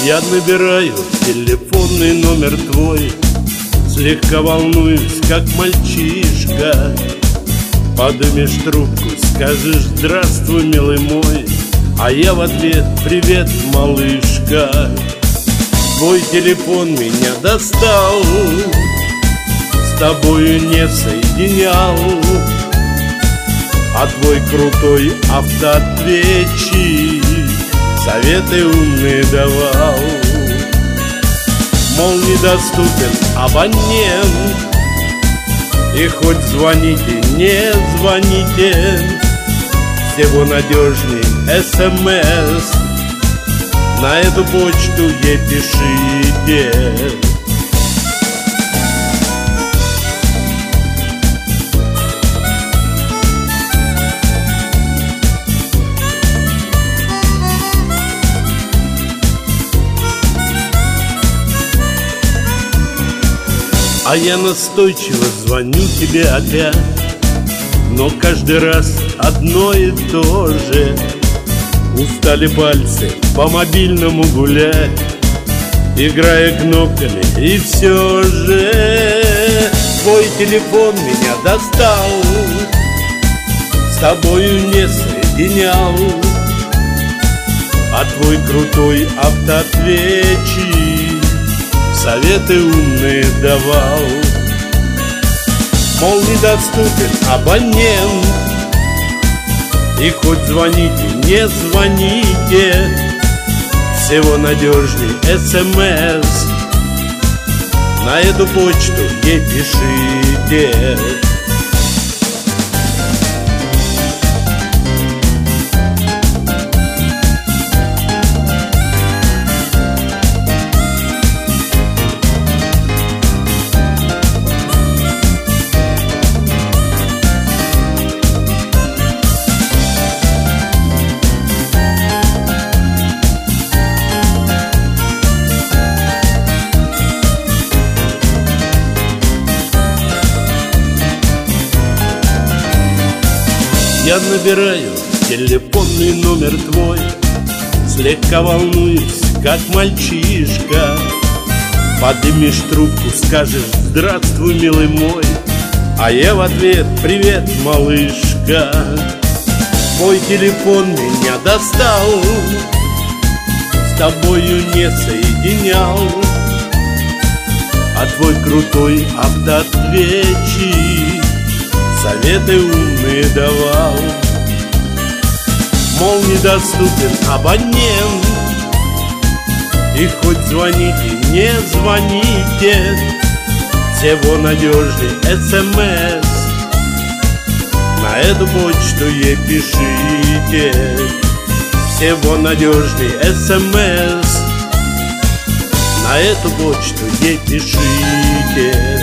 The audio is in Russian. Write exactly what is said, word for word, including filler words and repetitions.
Я набираю телефонный номер твой, слегка волнуюсь, как мальчишка. Подымешь трубку, скажешь: здравствуй, милый мой, а я в ответ: привет, малышка. Твой телефон меня достал, с тобою не соединял, а твой крутой автоответчик советы умные давал. Мол, недоступен абонент, и хоть звоните, не звоните, всего надежней эс эм эс. На эту почту ей пишите. А я настойчиво звоню тебе опять, но каждый раз одно и то же. Устали пальцы по мобильному гулять, играя кнопками, и все же твой телефон меня достал, с тобою не соединял, а твой крутой автоответчик советы умные давал. Мол, недоступен абонент, и хоть звоните, не звоните, всего надежней эс эм эс. На эту почту ей пишите. Я набираю телефонный номер твой, слегка волнуюсь, как мальчишка. Подымешь трубку, скажешь: здравствуй, милый мой, а я в ответ: привет, малышка. Твой телефон меня достал, с тобою не соединял, а твой крутой автоответчик советы умные давал. Мол, недоступен абонент, и хоть звоните, не звоните, всего надежней эс эм эс. На эту почту ей пишите. Всего надежней эс эм эс. На эту почту ей пишите.